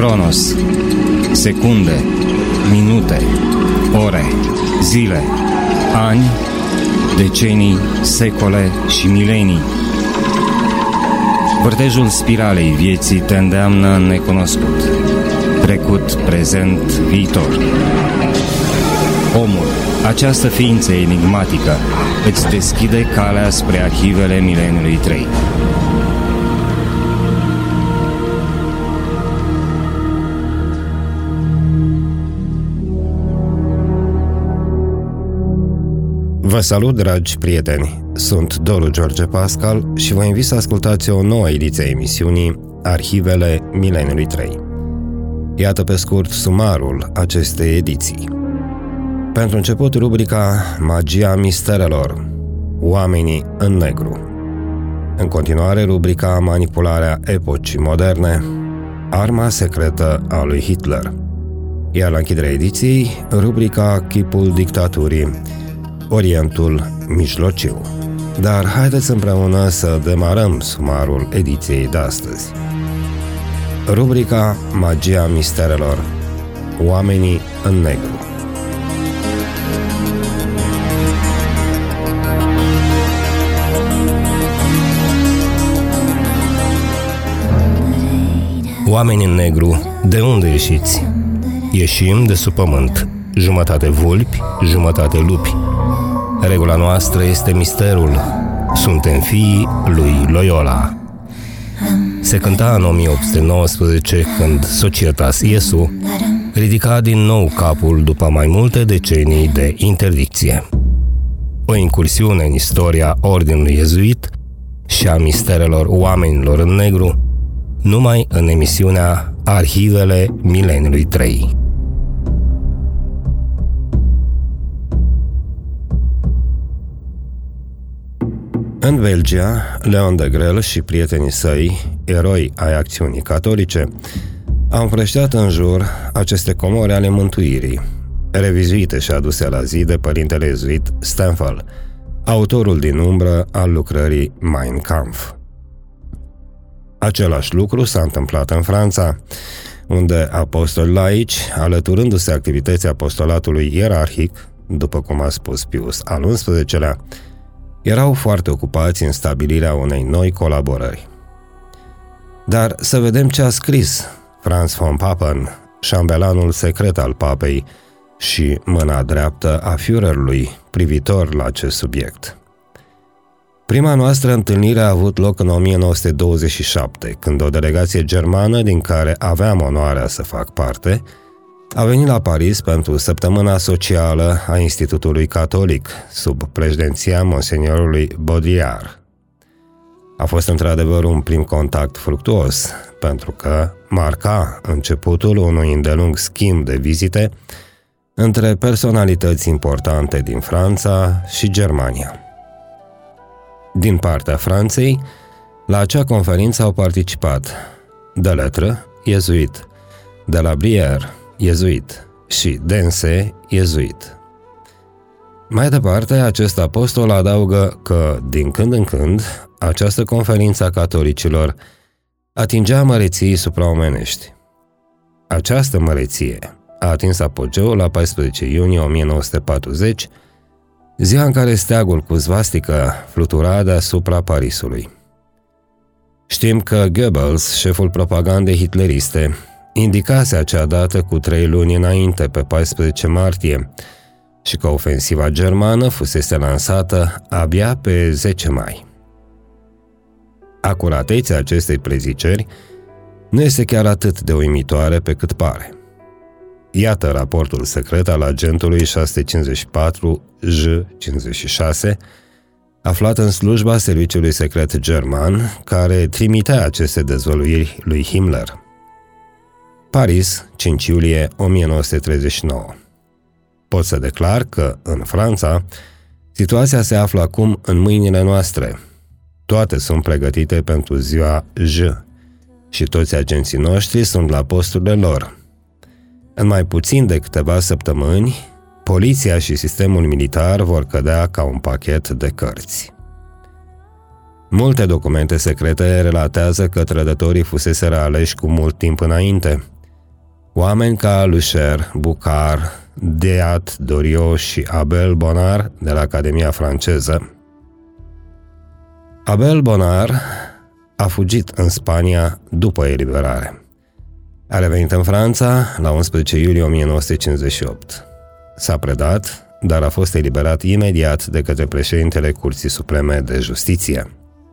Cronos, secunde, minute, ore, zile, ani, decenii, secole și milenii. Vârtejul spiralei vieții te îndeamnă în necunoscut, trecut, prezent, viitor. Omul, această ființă enigmatică, îți deschide calea spre arhivele mileniului 3. Vă salut, dragi prieteni! Sunt Doru George Pascal și vă invit să ascultați o nouă ediție a emisiunii Arhivele mileniului 3. Iată pe scurt sumarul acestei ediții. Pentru început, rubrica Magia misterelor, oamenii în negru. În continuare, rubrica Manipularea epocii moderne, arma secretă a lui Hitler. Iar la închiderea ediției, rubrica Chipul dictaturii, Orientul Mijlociu. Dar haideți împreună să demarăm sumarul ediției de astăzi. Rubrica Magia misterelor, oamenii în negru. Oameni în negru, de unde ieșiți? Ieșim de sub pământ, jumătate vulpi, jumătate lupi. Regula noastră este misterul. Suntem fiii lui Loyola. Se cânta în 1819 când Societas Iesu ridica din nou capul după mai multe decenii de interdicție. O incursiune în istoria ordinului iezuit și a misterelor oamenilor în negru, numai în emisiunea Arhivele mileniului 3. În Belgia, Leon de Grel și prietenii săi, eroi ai acțiunii catolice, au împrăștiat în jur aceste comori ale mântuirii, revizuite și aduse la zi de părintele iezuit Steinfeld, autorul din umbră al lucrării Mein Kampf. Același lucru s-a întâmplat în Franța, unde apostoli laici, alăturându-se activității apostolatului ierarhic, după cum a spus Pius al XI-lea, erau foarte ocupați în stabilirea unei noi colaborări. Dar să vedem ce a scris Franz von Papen, șambelanul secret al papei și mâna dreaptă a Führerului privitor la acest subiect. Prima noastră întâlnire a avut loc în 1927, când o delegație germană, din care aveam onoarea să fac parte, a venit la Paris pentru săptămâna socială a Institutului Catolic, sub președinția monseniorului Baudrillard. A fost într-adevăr un prim contact fructuos, pentru că marca începutul unui îndelung schimb de vizite între personalități importante din Franța și Germania. Din partea Franței, la acea conferință au participat de Lettres, iezuit, de la Brière, iezuit, și Dense, iezuit. Mai departe, acest apostol adaugă că, din când în când, această conferință a catolicilor atingea măreții supraomenești. Această măreție a atins apogeul la 14 iunie 1940, ziua în care steagul cu svastică flutura deasupra Parisului. Știm că Goebbels, șeful propagandei hitleriste, indicase acea dată cu 3 luni înainte, pe 14 martie, și că ofensiva germană fusese lansată abia pe 10 mai. Acuratețea acestei preziceri nu este chiar atât de uimitoare pe cât pare. Iată raportul secret al agentului 654 J56, aflat în slujba serviciului secret german, care trimitea aceste dezvăluiri lui Himmler. Paris, 5 iulie 1939. Pot să declar că, în Franța, situația se află acum în mâinile noastre. Toate sunt pregătite pentru ziua J și toți agenții noștri sunt la posturile lor. În mai puțin de câteva săptămâni, poliția și sistemul militar vor cădea ca un pachet de cărți. Multe documente secrete relatează că trădătorii fuseseră aleși cu mult timp înainte, Oameni ca Lucher, Bucar, Deat, Doriot și Abel Bonar de la Academia franceză. Abel Bonar a fugit în Spania după eliberare. A revenit în Franța la 11 iulie 1958. S-a predat, dar a fost eliberat imediat de către președintele Curții Supreme de Justiție.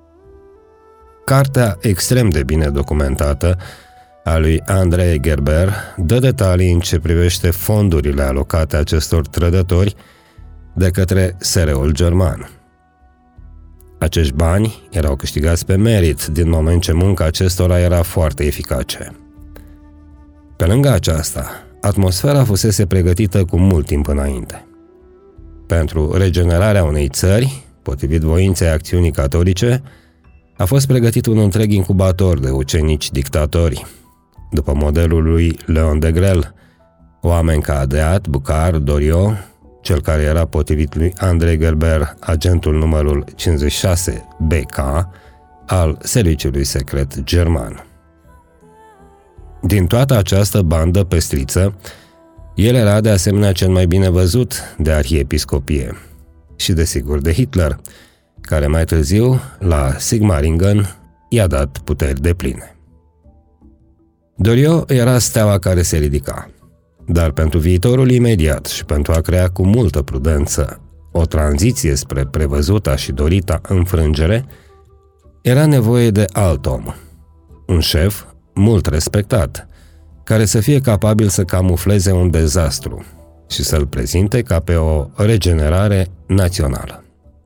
Cartea extrem de bine documentată a lui André Gerber dă detalii în ce privește fondurile alocate acestor trădători de către SR-ul german. Acești bani erau câștigați pe merit, din moment ce munca acestora era foarte eficace. Pe lângă aceasta, atmosfera fusese pregătită cu mult timp înainte. Pentru regenerarea unei țări, potrivit voinței acțiunii catolice, a fost pregătit un întreg incubator de ucenici dictatori, după modelul lui Leon Degrelle, oameni ca Deat, Bucar, Doriot, cel care era potrivit lui André Gerber agentul numărul 56 BK al serviciului secret german. Din toată această bandă pestriță, el era de asemenea cel mai bine văzut de arhiepiscopie și desigur de Hitler, care mai târziu, la Sigmaringen, i-a dat puteri depline. Doriot era steaua care se ridica, dar pentru viitorul imediat și pentru a crea cu multă prudență o tranziție spre prevăzuta și dorita înfrângere, era nevoie de alt om, un șef mult respectat, care să fie capabil să camufleze un dezastru și să-l prezinte ca pe o regenerare națională.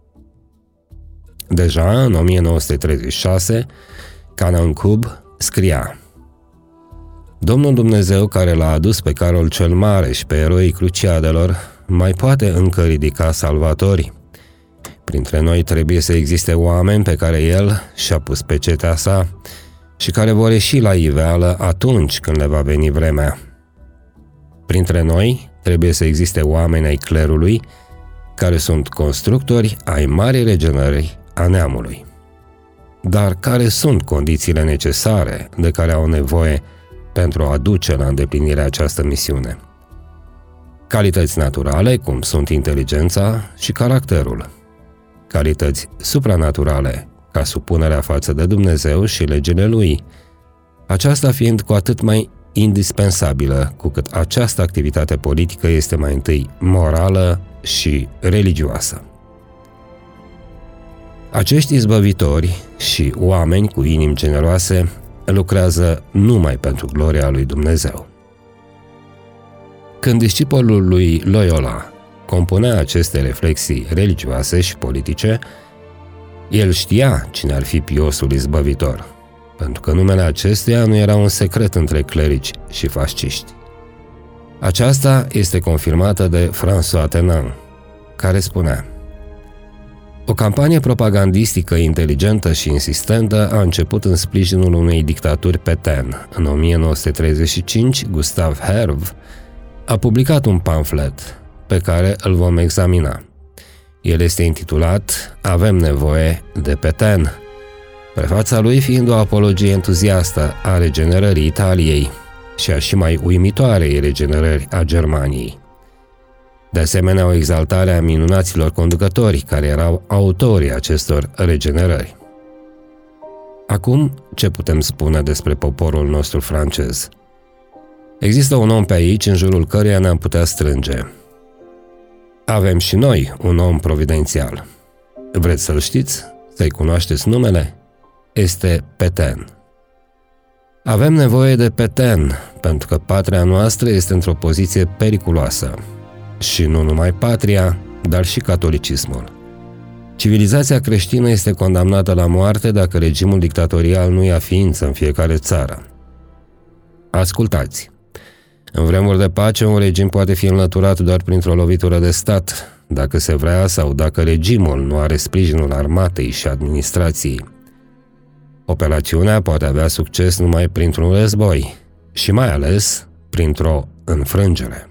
Deja în 1936, Canon Cub scria: Domnul Dumnezeu care l-a adus pe Carol cel Mare și pe eroii Cruciadelor mai poate încă ridica salvatorii. Printre noi trebuie să existe oameni pe care el și-a pus pecetea sa și care vor ieși la iveală atunci când le va veni vremea. Printre noi trebuie să existe oameni ai clerului care sunt constructori ai marii regenerări a neamului. Dar care sunt condițiile necesare de care au nevoie pentru a duce la îndeplinire această misiune? Calități naturale, cum sunt inteligența și caracterul. Calități supranaturale, ca supunerea față de Dumnezeu și legile Lui, aceasta fiind cu atât mai indispensabilă cu cât această activitate politică este mai întâi morală și religioasă. Acești izbăvitori și oameni cu inimi generoase lucrează numai pentru gloria lui Dumnezeu. Când discipolul lui Loyola compunea aceste reflexii religioase și politice, el știa cine ar fi piosul izbăvitor, pentru că numele acestuia nu era un secret între clerici și fasciști. Aceasta este confirmată de François Tenon, care spunea: o campanie propagandistică inteligentă și insistentă a început în sprijinul unei dictaturi Pétain. În 1935, Gustave Herve a publicat un pamflet pe care îl vom examina. El este intitulat Avem nevoie de Pétain, prefața lui fiind o apologie entuziastă a regenerării Italiei și a și mai uimitoarei regenerări a Germaniei. De asemenea, o exaltare a minunaților conducători care erau autorii acestor regenerări. Acum, ce putem spune despre poporul nostru francez? Există un om pe aici în jurul căruia ne-am putea strânge. Avem și noi un om providențial. Vreți să-l știți? Să-i cunoașteți numele? Este Pétain. Avem nevoie de Pétain, pentru că patria noastră este într-o poziție periculoasă. Și nu numai patria, dar și catolicismul. Civilizația creștină este condamnată la moarte dacă regimul dictatorial nu ia ființă în fiecare țară. Ascultați! În vremuri de pace, un regim poate fi înlăturat doar printr-o lovitură de stat, dacă se vrea sau dacă regimul nu are sprijinul armatei și administrației. Operațiunea poate avea succes numai printr-un război și mai ales printr-o înfrângere.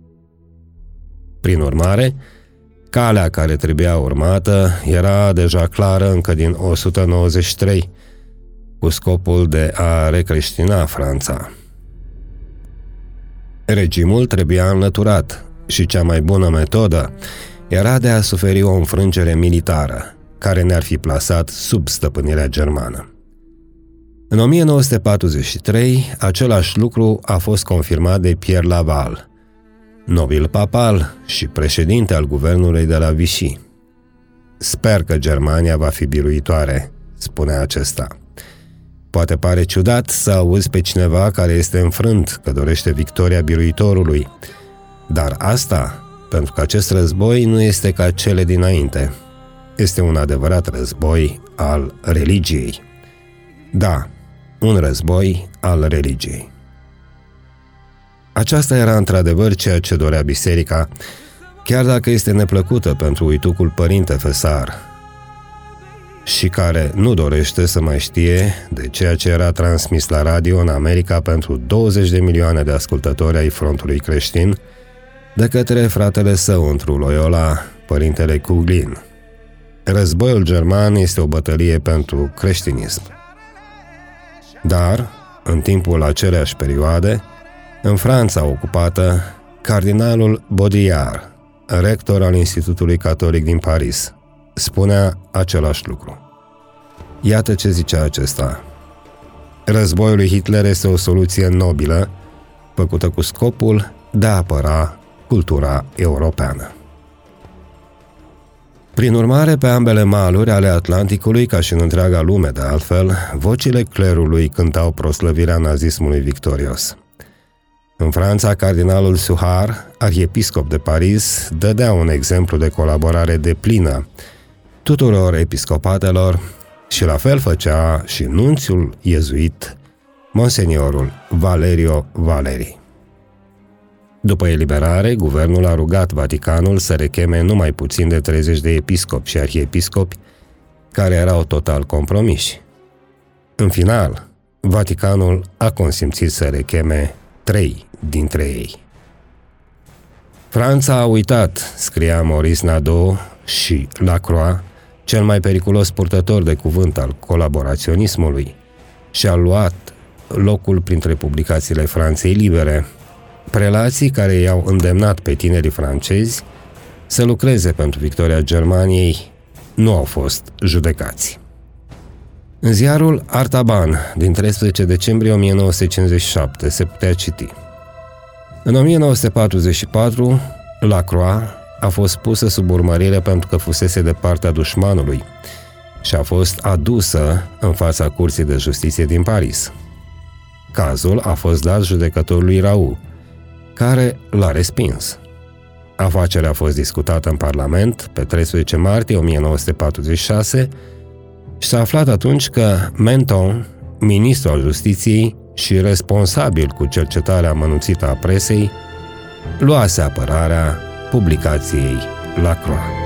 Prin urmare, calea care trebuia urmată era deja clară încă din 193, cu scopul de a recreștina Franța. Regimul trebuia înlăturat și cea mai bună metodă era de a suferi o înfrângere militară, care ne-ar fi plasat sub stăpânirea germană. În 1943, același lucru a fost confirmat de Pierre Laval, nobil papal și președinte al guvernului de la Vichy. Sper că Germania va fi biruitoare, spune acesta. Poate pare ciudat să auzi pe cineva care este înfrânt că dorește victoria biruitorului, dar asta pentru că acest război nu este ca cele dinainte. Este un adevărat război al religiei. Da, un război al religiei. Aceasta era într-adevăr ceea ce dorea biserica, chiar dacă este neplăcută pentru uitucul părinte Fesar, și care nu dorește să mai știe de ceea ce era transmis la radio în America pentru 20 de milioane de ascultători ai frontului creștin de către fratele său întru Loyola, părintele Cuglin. Războiul german este o bătălie pentru creștinism. Dar, în timpul aceleași perioade, în Franța ocupată, cardinalul Baudrillard, rector al Institutului Catolic din Paris, spunea același lucru. Iată ce zicea acesta. Războiul lui Hitler este o soluție nobilă, făcută cu scopul de a apăra cultura europeană. Prin urmare, pe ambele maluri ale Atlanticului, ca și în întreaga lume de altfel, vocile clerului cântau proslăvirea nazismului victorios. În Franța, cardinalul Suhar, arhiepiscop de Paris, dădea un exemplu de colaborare deplină tuturor episcopatelor și la fel făcea și nunțiul iezuit, monseniorul Valerio Valeri. După eliberare, guvernul a rugat Vaticanul să recheme numai puțin de 30 de episcopi și arhiepiscopi care erau total compromiși. În final, Vaticanul a consimțit să recheme 3 dintre ei. Franța a uitat, scria Maurice Nadeau și Lacroix, cel mai periculos purtător de cuvânt al colaboraționismului, și a luat locul printre publicațiile Franței Libere, prelații care i-au îndemnat pe tinerii francezi să lucreze pentru victoria Germaniei nu au fost judecați. În ziarul Artaban din 13 decembrie 1957 se putea citi: în 1944, Lacroix a fost pusă sub urmărire pentru că fusese de partea dușmanului și a fost adusă în fața Curții de Justiție din Paris. Cazul a fost dat judecătorului Raoult, care l-a respins. Afacerea a fost discutată în Parlament pe 13 martie 1946 și s-a aflat atunci că Menton, ministru al Justiției și responsabil cu cercetarea amănunțită a presei, luase apărarea publicației Lacroix.